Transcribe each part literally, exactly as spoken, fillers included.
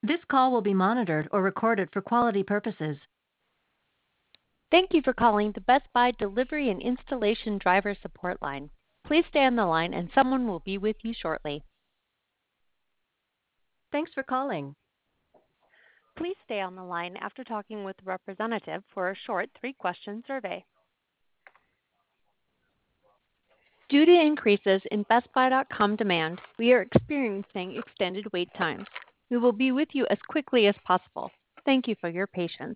This call will be monitored or recorded for quality purposes. Thank you for calling the Best Buy Delivery and Installation Driver Support Line. Please stay on the line and someone will be with you shortly. Thanks for calling. Please stay on the line after talking with a representative for a short three-question survey. Due to increases in Best Buy dot com demand, we are experiencing extended wait times. We will be with you as quickly as possible. Thank you for your patience.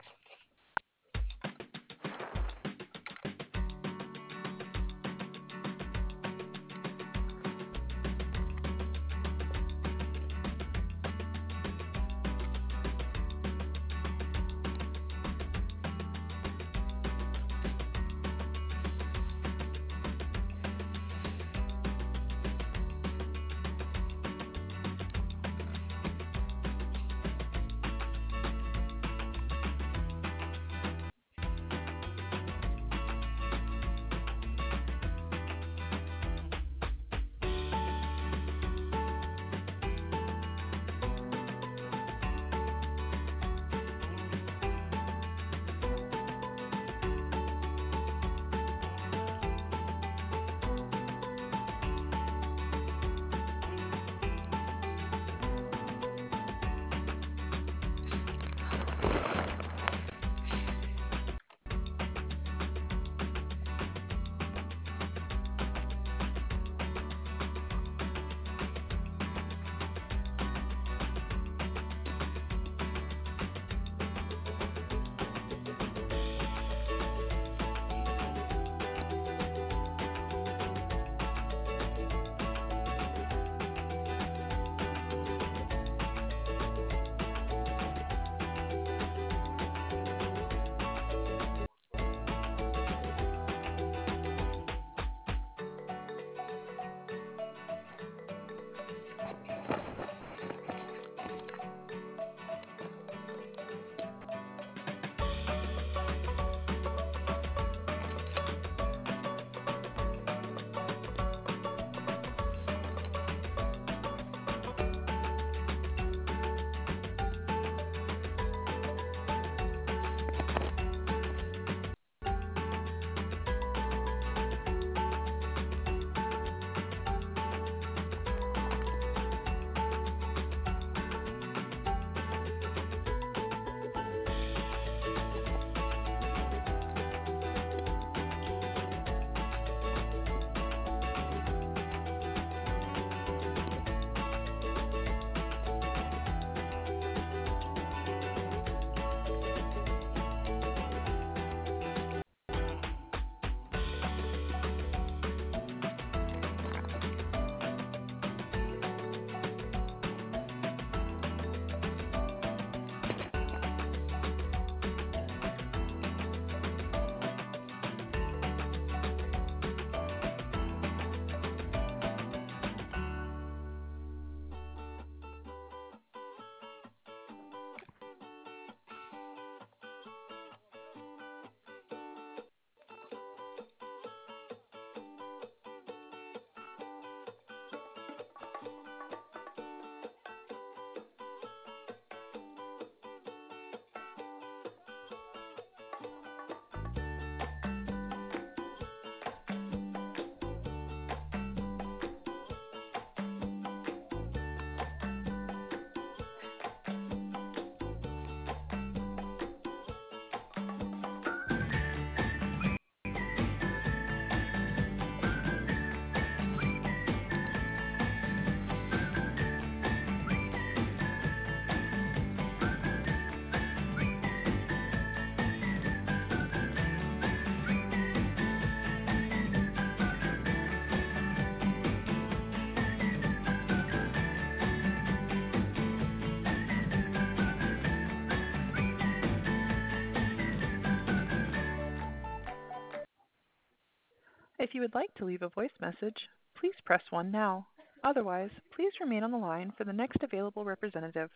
If you would like to leave a voice message, please press one now. Otherwise, please remain on the line for the next available representative.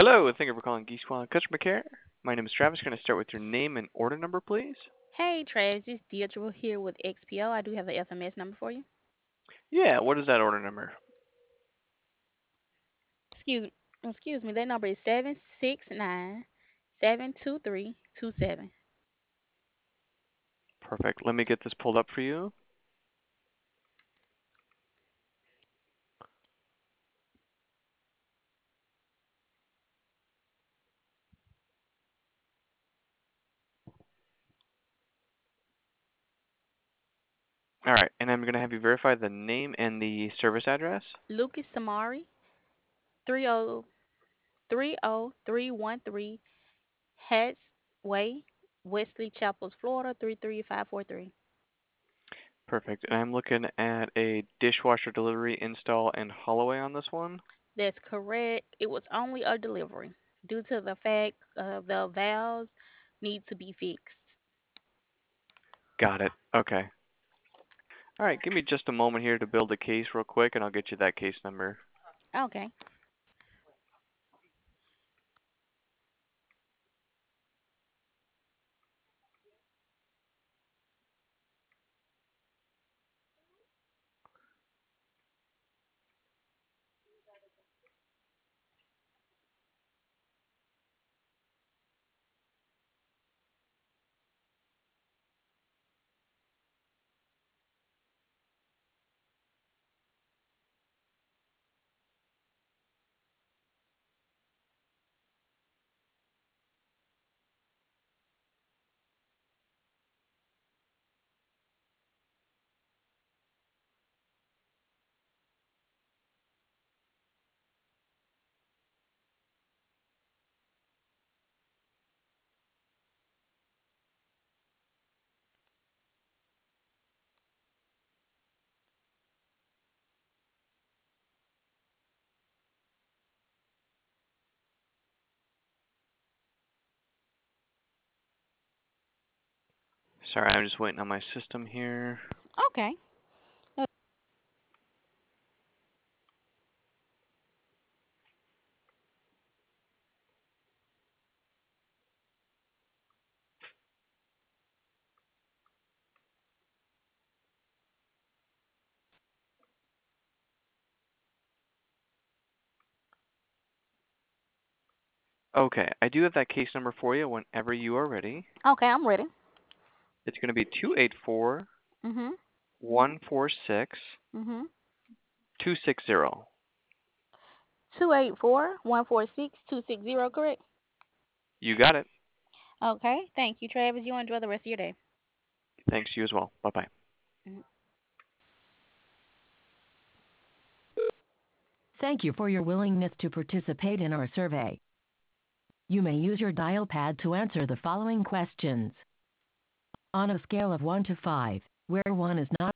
Hello, thank you for calling Geese Squad Customer Care. My name is Travis. Can I start with your name and order number, please? Hey, Travis, it's Deirdre here with X P O. I do have the F M S number for you. Yeah, what is that order number? Excuse, excuse me. That number is seven six nine seven two three two seven. Perfect. Let me get this pulled up for you. All right, and I'm going to have you verify the name and the service address. Lucas Samari, three oh three oh three one three Hats Way, Wesley Chapels, Florida three three five four three. Perfect. And I'm looking at a dishwasher delivery, install, and haul away on this one. That's correct. It was only a delivery due to the fact uh, the valves need to be fixed. Got it. Okay. All right, give me just a moment here to build a case real quick, and I'll get you that case number. Okay. Sorry, I'm just waiting on my system here. Okay. Okay, I do have that case number for you whenever you are ready. Okay, I'm ready. It's going to be two eight four, Mhm. one four six, Mhm. two six zero. Two eight four one four six two six zero. Correct. You got it. Okay. Thank you, Travis. You enjoy the rest of your day. Thanks, you as well. Bye-bye. Mhm. Thank you for your willingness to participate in our survey. You may use your dial pad to answer the following questions. On a scale of one to five, where one is not